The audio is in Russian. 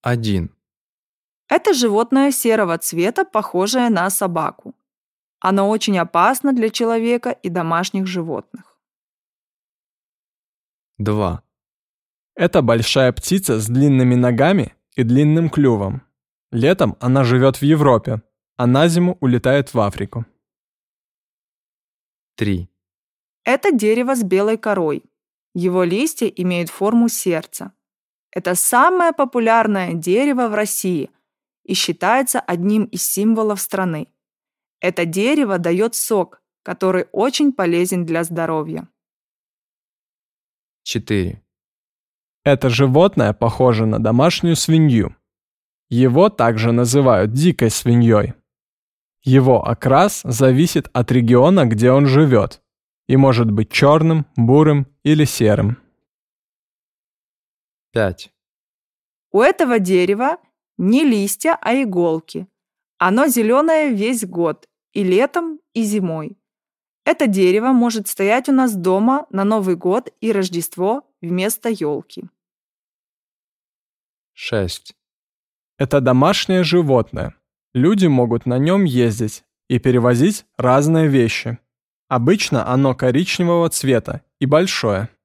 1. Это животное серого цвета, похожее на собаку. Оно очень опасно для человека и домашних животных. 2. Это большая птица с длинными ногами и длинным клювом. Летом она живет в Европе, а на зиму улетает в Африку. 3. Это дерево с белой корой. Его листья имеют форму сердца. Это самое популярное дерево в России и считается одним из символов страны. Это дерево дает сок, который очень полезен для здоровья. 4. Это животное похоже на домашнюю свинью. Его также называют дикой свиньей. Его окрас зависит от региона, где он живет, и может быть черным, бурым или серым. 5. У этого дерева не листья, а иголки. Оно зеленое весь год, и летом, и зимой. Это дерево может стоять у нас дома на Новый год и Рождество вместо елки. 6. Это домашнее животное. Люди могут на нем ездить и перевозить разные вещи. Обычно оно коричневого цвета и большое.